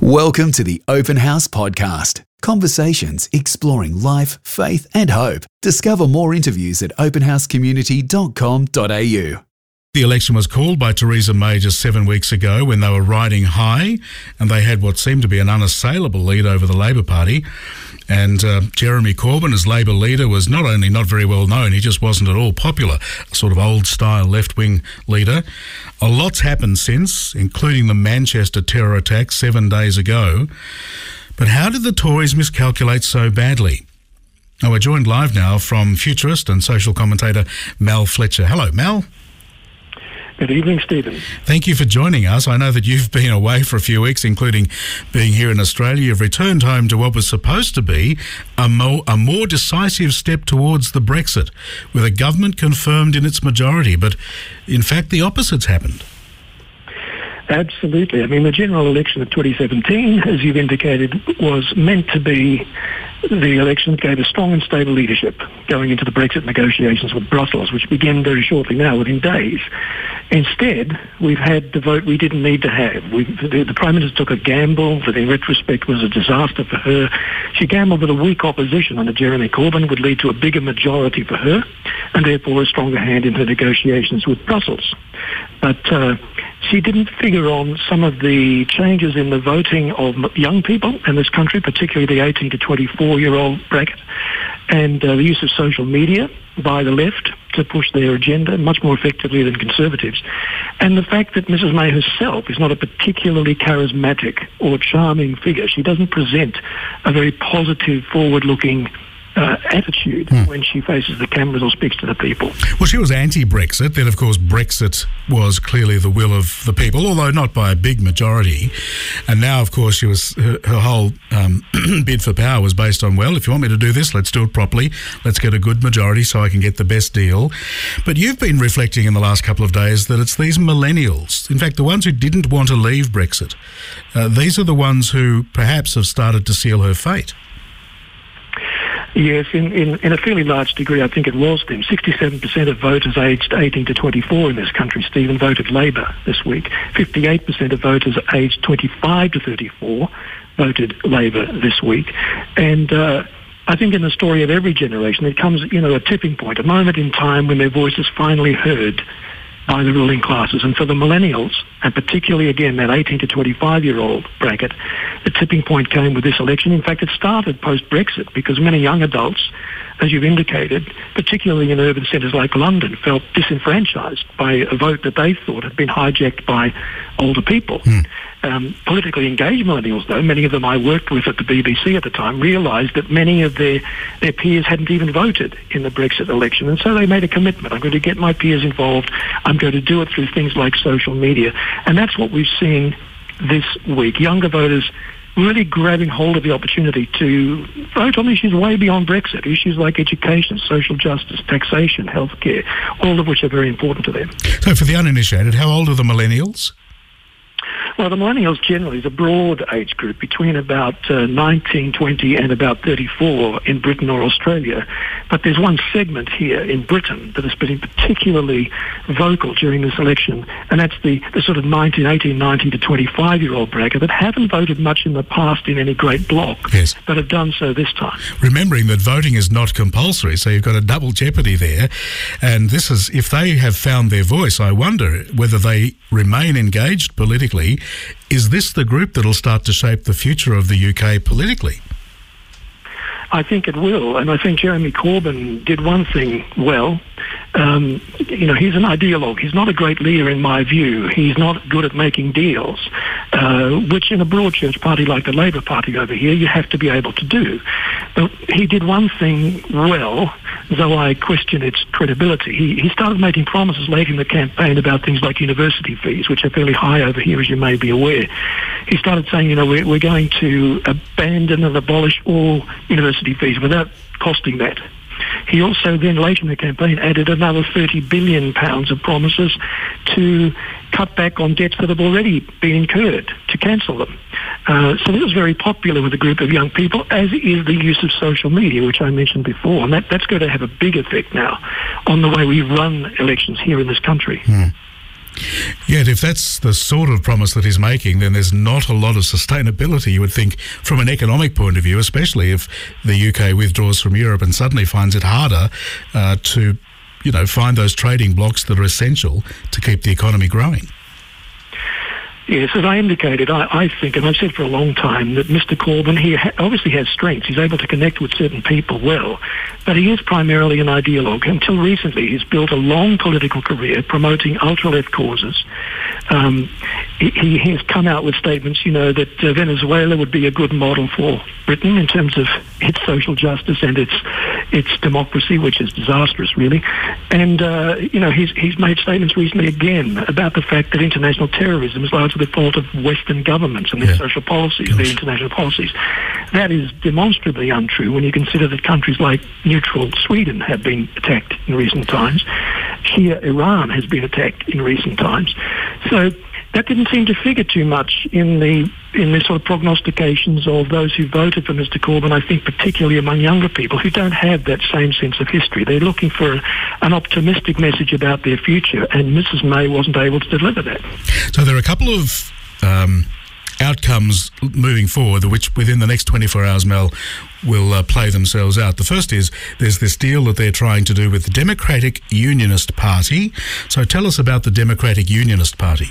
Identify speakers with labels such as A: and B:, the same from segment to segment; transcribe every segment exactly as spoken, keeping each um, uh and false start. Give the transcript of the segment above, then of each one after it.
A: Welcome to the Open House Podcast. Conversations exploring life, faith and hope. Discover more interviews at open house community dot com dot a u.
B: The election was called by Theresa May just seven weeks ago when they were riding high and they had what seemed to be an unassailable lead over the Labor Party. And uh, Jeremy Corbyn, as Labor leader, was not only not very well known, he just wasn't at all popular, a sort of old-style left-wing leader. A lot's happened since, including the Manchester terror attack seven days ago. But how did the Tories miscalculate so badly? Oh, we're joined live now from futurist and social commentator Mal Fletcher. Hello, Mal.
C: Good evening, Stephen.
B: Thank you for joining us. I know that you've been away for a few weeks, including being here in Australia. You've returned home to what was supposed to be a more, a more decisive step towards the Brexit, with a government confirmed in its majority. But in fact, the opposite's happened.
C: Absolutely. I mean, the general election of twenty seventeen, as you've indicated, was meant to be the election that gave a strong and stable leadership going into the Brexit negotiations with Brussels, which begin very shortly now, within days. Instead, we've had the vote we didn't need to have. We, the, the Prime Minister took a gamble that in retrospect was a disaster for her. She gambled that a weak opposition under Jeremy Corbyn would lead to a bigger majority for her and therefore a stronger hand in her negotiations with Brussels. But uh, she didn't figure on some of the changes in the voting of young people in this country, particularly the eighteen to twenty-four-year-old bracket, and uh, the use of social media by the left to push their agenda much more effectively than Conservatives. And the fact that Missus May herself is not a particularly charismatic or charming figure. She doesn't present a very positive, forward-looking Uh, attitude hmm. when she faces the cameras or speaks to the people.
B: Well, she was anti-Brexit. Then, of course, Brexit was clearly the will of the people, although not by a big majority. And now, of course, she was her, her whole um, bid for power was based on, well, if you want me to do this, let's do it properly. Let's get a good majority so I can get the best deal. But you've been reflecting in the last couple of days that it's these millennials, in fact, the ones who didn't want to leave Brexit, uh, these are the ones who perhaps have started to seal her fate.
C: Yes, in, in, in a fairly large degree, I think it was them. sixty-seven percent of voters aged eighteen to twenty-four in this country, Stephen, voted Labor this week. fifty-eight percent of voters aged twenty-five to thirty-four voted Labor this week. And uh, I think in the story of every generation, it comes, you know, a tipping point, a moment in time when their voice is finally heard by the ruling classes. And for the millennials, and particularly, again, that eighteen to twenty-five-year-old bracket, the tipping point came with this election. In fact, it started post-Brexit because many young adults, as you've indicated, particularly in urban centres like London, felt disenfranchised by a vote that they thought had been hijacked by older people. Mm. Um, politically engaged millennials, though, many of them I worked with at the B B C at the time, realised that many of their, their peers hadn't even voted in the Brexit election. And so they made a commitment. I'm going to get my peers involved. I'm going to do it through things like social media. And that's what we've seen this week. Younger voters really grabbing hold of the opportunity to vote on issues way beyond Brexit, issues like education, social justice, taxation, healthcare, all of which are very important to them.
B: So for the uninitiated, how old are the millennials?
C: Well, the millennials generally is a broad age group between about uh, nineteen, twenty and about thirty-four in Britain or Australia. But there's one segment here in Britain that has been particularly vocal during this election, and that's the, the sort of nineteen, eighteen, nineteen to twenty-five-year-old bracket that haven't voted much in the past in any great block,
B: yes,
C: but have done so this time.
B: Remembering that voting is not compulsory, so you've got a double jeopardy there. And this is, if they have found their voice, I wonder whether they remain engaged politically. Is this the group that'll start to shape the future of the U K politically?
C: I think it will, and I think Jeremy Corbyn did one thing well. Um, you know, he's an ideologue. He's not a great leader in my view. He's not good at making deals, uh, which in a broad church party like the Labor Party over here, you have to be able to do. But he did one thing well, though I question its credibility. He, he started making promises late in the campaign about things like university fees, which are fairly high over here, as you may be aware. He started saying, you know, we're, we're going to abandon and abolish all university fees without costing that. He also then, late in the campaign, added another thirty billion pounds of promises to cut back on debts that have already been incurred, to cancel them. Uh, so this is very popular with a group of young people, as is the use of social media, which I mentioned before. And that, that's going to have a big effect now on the way we run elections here in this country.
B: Hmm. Yet if that's the sort of promise that he's making, then there's not a lot of sustainability, you would think, from an economic point of view, especially if the U K withdraws from Europe and suddenly finds it harder uh, to, you know, find those trading blocks that are essential to keep the economy growing.
C: Yes, as I indicated, I, I think, and I've said for a long time, that Mister Corbyn, he ha- obviously has strengths. He's able to connect with certain people well, but he is primarily an ideologue. Until recently, he's built a long political career promoting ultra-left causes. Um, he, he has come out with statements, you know, that uh, Venezuela would be a good model for Britain in terms of its social justice and its its democracy, which is disastrous, really. And, uh, you know, he's, he's made statements recently again about the fact that international terrorism is largely the fault of Western governments and their yeah. social policies, their international policies. That is demonstrably untrue when you consider that countries like neutral Sweden have been attacked in recent times. Shia Iran has been attacked in recent times. So that didn't seem to figure too much in the in the sort of prognostications of those who voted for Mister Corbyn, I think particularly among younger people who don't have that same sense of history. They're looking for an optimistic message about their future, and Missus May wasn't able to deliver that.
B: So there are a couple of um, outcomes moving forward, which within the next twenty-four hours, Mel, will uh, play themselves out. The first is there's this deal that they're trying to do with the Democratic Unionist Party. So tell us about the Democratic Unionist Party.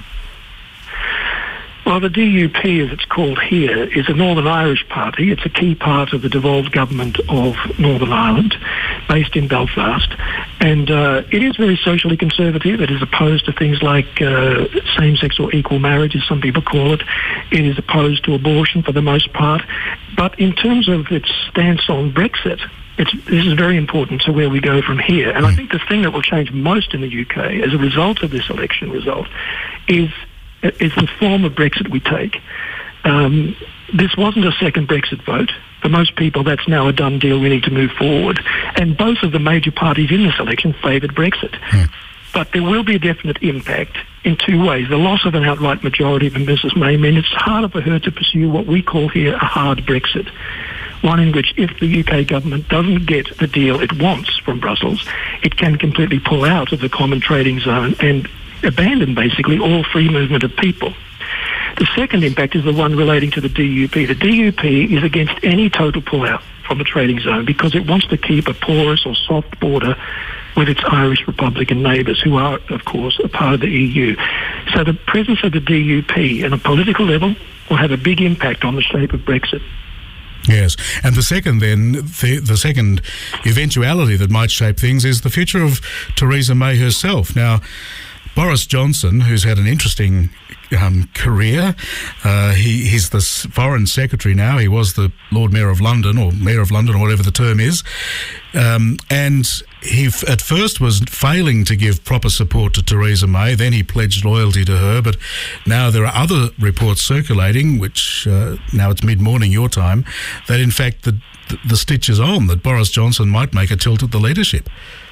C: Well, the D U P, as it's called here, is a Northern Irish party. It's a key part of the devolved government of Northern Ireland, based in Belfast. And uh, it is very socially conservative. It is opposed to things like uh, same-sex or equal marriage, as some people call it. It is opposed to abortion for the most part. But in terms of its stance on Brexit, It's, this is very important to where we go from here. And I think the thing that will change most in the U K as a result of this election result is is the form of Brexit we take. Um, this wasn't a second Brexit vote. For most people, that's now a done deal. We need to move forward. And both of the major parties in this election favoured Brexit. Mm. But there will be a definite impact in two ways. The loss of an outright majority for Missus May means it's harder for her to pursue what we call here a hard Brexit. One in which if the U K government doesn't get the deal it wants from Brussels, it can completely pull out of the common trading zone and abandon basically all free movement of people. The second impact is the one relating to the D U P. The D U P is against any total pullout from the trading zone because it wants to keep a porous or soft border with its Irish Republican neighbours, who are, of course, a part of the E U. So the presence of the D U P at a political level will have a big impact on the shape of Brexit.
B: Yes, and the second then, the, the second eventuality that might shape things is the future of Theresa May herself. Now, Boris Johnson, who's had an interesting um, career, uh, he, he's the Foreign Secretary now. He was the Lord Mayor of London, or Mayor of London, or whatever the term is. Um, and he f- at first was failing to give proper support to Theresa May. Then he pledged loyalty to her. But now there are other reports circulating, which uh, now it's mid-morning your time, that in fact the, the, the stitch is on, that Boris Johnson might make a tilt at the leadership.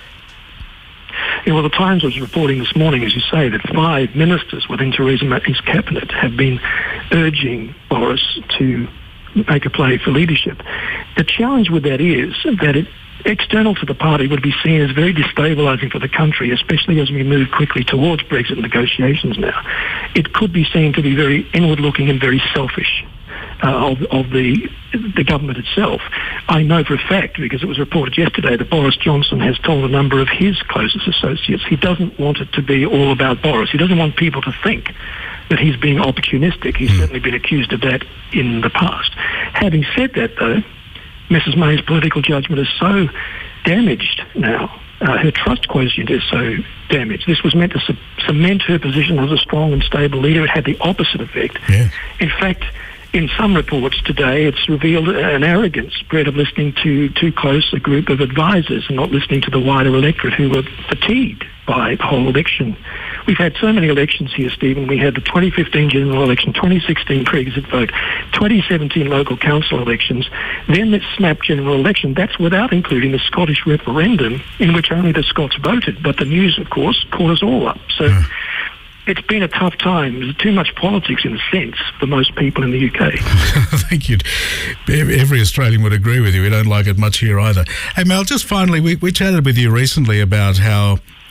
C: Yeah, well, the Times was reporting this morning, as you say, that five ministers within Theresa May's cabinet have been urging Boris to make a play for leadership. The challenge with that is that it, external to the party, would be seen as very destabilising for the country, especially as we move quickly towards Brexit negotiations now. It could be seen to be very inward-looking and very selfish. Uh, of, of the the government itself. I know for a fact, because it was reported yesterday, that Boris Johnson has told a number of his closest associates he doesn't want it to be all about Boris. He doesn't want people to think that he's being opportunistic. He's certainly been accused of that in the past. Having said that, though, Missus May's political judgment is so damaged now. Uh, her trust quotient is so damaged. This was meant to c- cement her position as a strong and stable leader. It had the opposite effect. Yeah. In fact, in some reports today, it's revealed an arrogant spread of listening to too close a group of advisors and not listening to the wider electorate who were fatigued by the whole election. We've had so many elections here, Stephen. We had the twenty fifteen general election, twenty sixteen Brexit vote, twenty seventeen local council elections, then this snap general election. That's without including the Scottish referendum, in which only the Scots voted. But the news, of course, caught us all up. So yeah. It's been a tough time. There's too much politics, in a sense, for most people in the U K.
B: I think you'd, every Australian would agree with you. We don't like it much here either. Hey, Mel, just finally, we, we chatted with you recently about how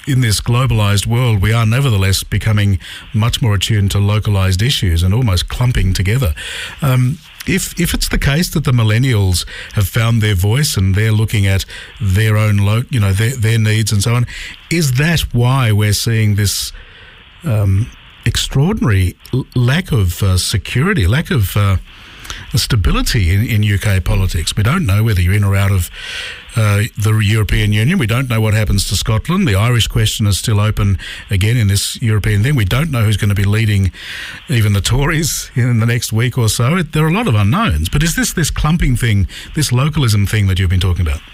B: in this globalised world, we are nevertheless becoming much more attuned to localised issues and almost clumping together. Um, if if it's the case that the millennials have found their voice and they're looking at their own, lo- you know, their, their needs and so on, is that why we're seeing this um, extraordinary l- lack of uh, security, lack of uh, stability in, in U K politics? We don't know whether you're in or out of uh, the European Union. We don't know what happens to Scotland. The Irish question is still open again in this European thing. We don't know who's going to be leading even the Tories in the next week or so. It, there are a lot of unknowns. But is this this clumping thing, this localism thing that you've been talking about?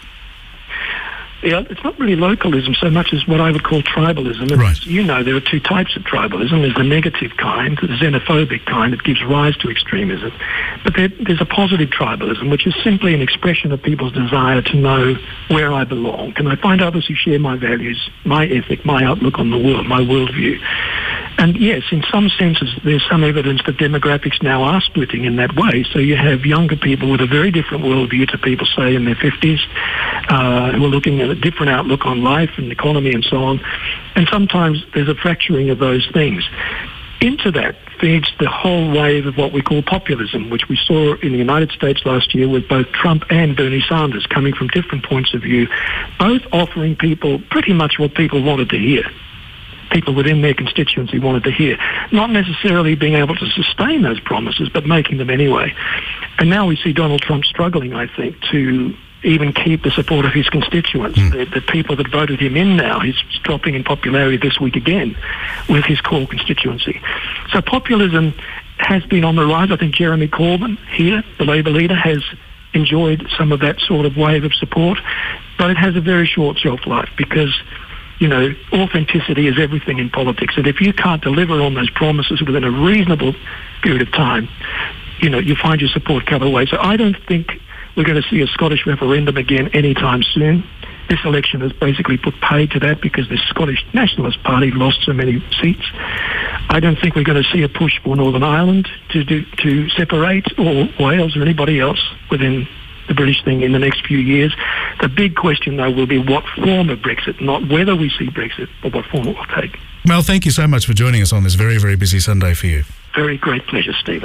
C: Yeah, it's not really localism so much as what I would call tribalism.
B: Right.
C: You know, there are two types of tribalism. There's the negative kind, the xenophobic kind that gives rise to extremism. But there, there's a positive tribalism, which is simply an expression of people's desire to know where I belong. Can I find others who share my values, my ethic, my outlook on the world, my worldview? And yes, in some senses, there's some evidence that demographics now are splitting in that way. So you have younger people with a very different worldview to people, say, in their fifties, uh, who are looking at a different outlook on life and economy and so on. And sometimes there's a fracturing of those things. Into that feeds the whole wave of what we call populism, which we saw in the United States last year with both Trump and Bernie Sanders coming from different points of view, both offering people pretty much what people wanted to hear. People within their constituency wanted to hear. Not necessarily being able to sustain those promises, but making them anyway. And now we see Donald Trump struggling, I think, to even keep the support of his constituents. Mm. The, the people that voted him in now, he's dropping in popularity this week again with his core constituency. So populism has been on the rise. I think Jeremy Corbyn here, the Labor leader, has enjoyed some of that sort of wave of support, but it has a very short shelf life because, you know, authenticity is everything in politics. And if you can't deliver on those promises within a reasonable period of time, you know, you find your support cut away. So I don't think we're going to see a Scottish referendum again anytime soon. This election has basically put paid to that because the Scottish Nationalist Party lost so many seats. I don't think we're going to see a push for Northern Ireland to do, to separate, or Wales or anybody else within the British thing in the next few years. The big question, though, will be what form of Brexit, not whether we see Brexit, but what form it will take.
B: Mel, thank you so much for joining us on this very, very busy Sunday for you.
C: Very great pleasure, Stephen.